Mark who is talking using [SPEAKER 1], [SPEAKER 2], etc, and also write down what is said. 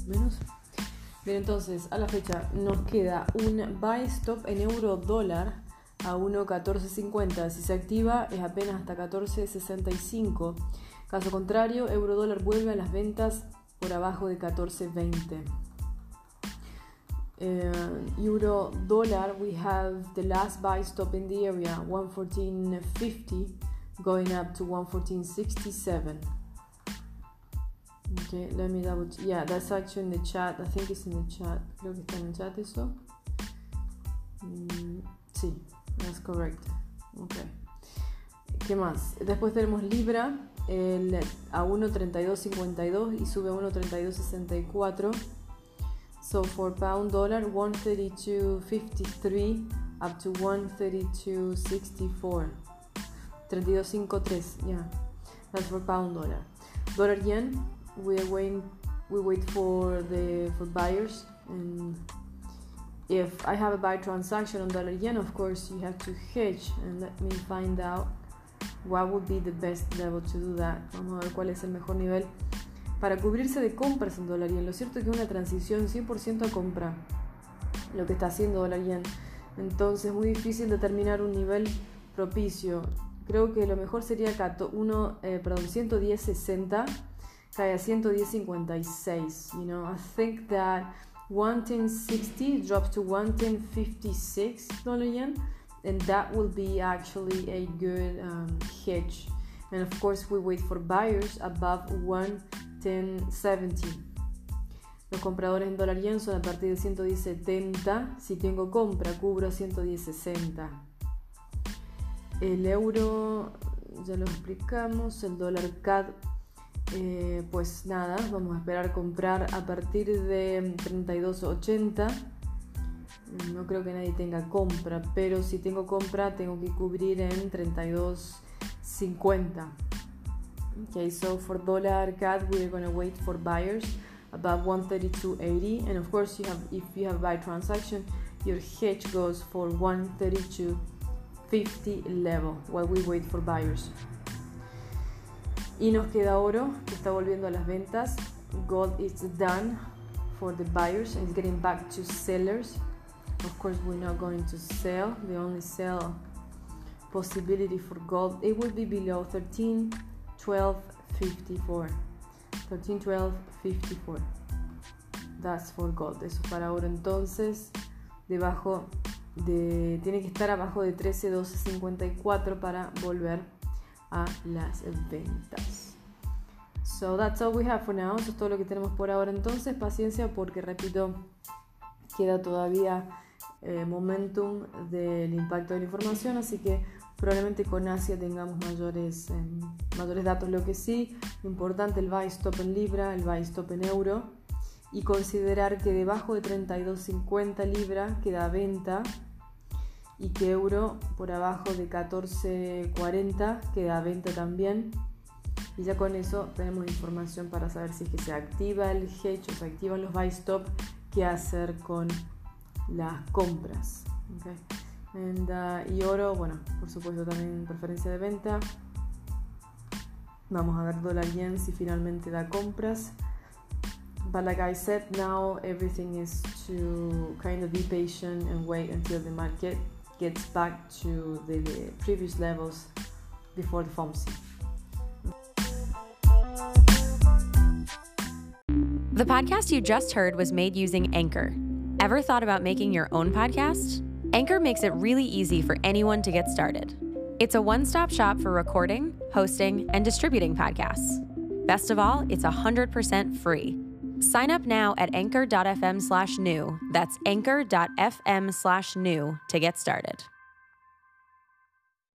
[SPEAKER 1] menos. Bien, entonces a la fecha nos queda un buy stop en euro dólar a 1.1450. Si se activa es apenas hasta 14.65. Caso contrario, euro dólar vuelve a las ventas por abajo de 14.20. Euro dollar, we have the last buy stop in the area 114.50 going up to 114.67. Okay, let me double check. Yeah, that's actually in the chat. I think it's in the chat. Creo que está en el chat eso. Sí, that's correct. Okay. ¿Qué más? Después tenemos libra a 1.3252 y sube a 1.3264. So for pound dollar, 132.53 up to 132.64. 32.53, yeah. That's for pound dollar. Dollar yen, we wait for buyers, and if I have a buy transaction on dollar yen, of course you have to hedge, and let me find out what would be the best level to do that. Vamos a ver cuál es el mejor nivel para cubrirse de compras en dólar yen. Lo cierto es que es una transición 100% a compra lo que está haciendo dólar yen, entonces es muy difícil determinar un nivel propicio. Creo que lo mejor sería 110.60 cae a 110.56. You know, I think that 110.60 drops to 110.56 dollar yen, and that will be actually a good hedge. And of course, we wait for buyers above 110.70. Los compradores en dólar yen son a partir de 110.70. Si tengo compra, cubro 110.60. El euro, ya lo explicamos. El dólar CAD, pues nada, vamos a esperar comprar a partir de 32.80. No creo que nadie tenga compra, pero si tengo compra tengo que cubrir en 32.50. Okay, so for dollar CAD we're going to wait for buyers above 132.80, and of course if you have buy transaction, your hedge goes for 132.50 level while we wait for buyers. Y nos queda oro, que está volviendo a las ventas. Gold is done for the buyers and it's getting back to sellers. Of course, we're not going to sell. The only sell possibility for gold, it will be below 13.1254. 13.1254. That's for gold. Eso para oro. Entonces, tiene que estar abajo de 13.1254 para volver a las ventas. So that's all we have for now. Eso es todo lo que tenemos por ahora. Entonces, paciencia porque, repito, queda todavía momentum del impacto de la información, así que probablemente con Asia tengamos mayores datos. Lo que sí, importante, el buy stop en libra, el buy stop en euro, y considerar que debajo de 32.50 libra queda a venta y que euro por abajo de 14.40 queda a venta también. Y ya con eso tenemos información para saber si es que se activa el hedge o se activan los buy stop, qué hacer con las compras. Okay. Y oro, bueno, por supuesto también preferencia de venta. Vamos a ver dólar yen si finalmente da compras. But like I said, now everything is to kind of be patient and wait until the market gets back to the previous levels before the FOMC.
[SPEAKER 2] The podcast you just heard was made using Anchor. Ever thought about making your own podcast? Anchor makes it really easy for anyone to get started. It's a one-stop shop for recording, hosting, and distributing podcasts. Best of all, it's 100% free. Sign up now at anchor.fm/new. That's anchor.fm/new to get started.